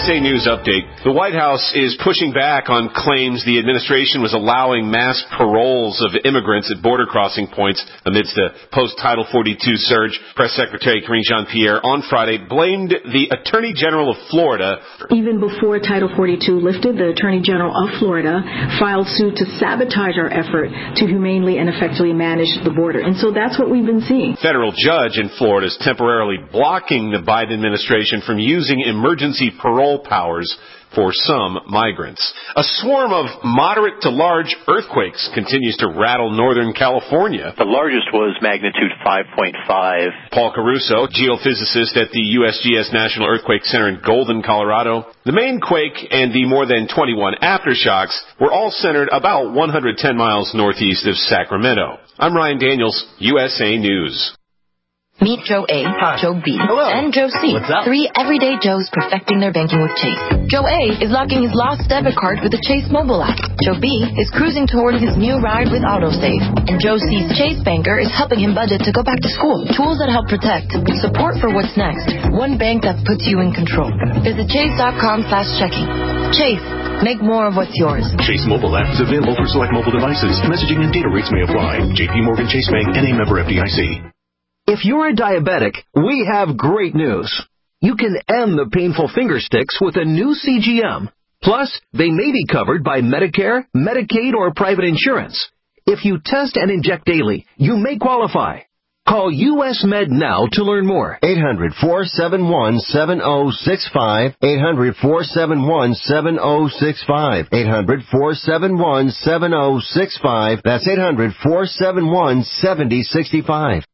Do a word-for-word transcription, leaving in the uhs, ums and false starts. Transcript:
S A News Update. The White House is pushing back on claims the administration was allowing mass paroles of immigrants at border crossing points amidst a post-Title forty-two surge. Press Secretary Karine Jean-Pierre on Friday blamed the Attorney General of Florida. Even before Title forty-two lifted, the Attorney General of Florida filed suit to sabotage our effort to humanely and effectively manage the border. And so that's what we've been seeing. Federal judge in Florida is temporarily blocking the Biden administration from using emergency parole powers for some migrants. A swarm of moderate to large earthquakes continues to rattle Northern California. The largest was magnitude five point five. Paul Caruso, geophysicist at the U S G S National Earthquake Center in Golden, Colorado. The main quake and the more than twenty-one aftershocks were all centered about one hundred ten miles northeast of Sacramento. I'm Ryan Daniels, U S A News. Meet Joe A, Hi. Joe B, Hello. and Joe C. What's up? Three everyday Joes perfecting their banking with Chase. Joe A is locking his lost debit card with the Chase mobile app. Joe B is cruising toward his new ride with AutoSave. And Joe C's Chase banker is helping him budget to go back to school. Tools that help protect, support for what's next. One bank that puts you in control. Visit chase.com slash checking. Chase. Make more of what's yours. Chase mobile app is available for select mobile devices. Messaging and data rates may apply. J P Morgan Chase Bank and a member F D I C. If you're a diabetic, we have great news. You can end the painful finger sticks with a new C G M. Plus, they may be covered by Medicare, Medicaid, or private insurance. If you test and inject daily, you may qualify. Call U S Med now to learn more. eight hundred, four seven one, seven oh six five. eight hundred, four seven one, seven oh six five. eight hundred, four seven one, seven oh six five. That's eight hundred, four seven one, seven oh six five.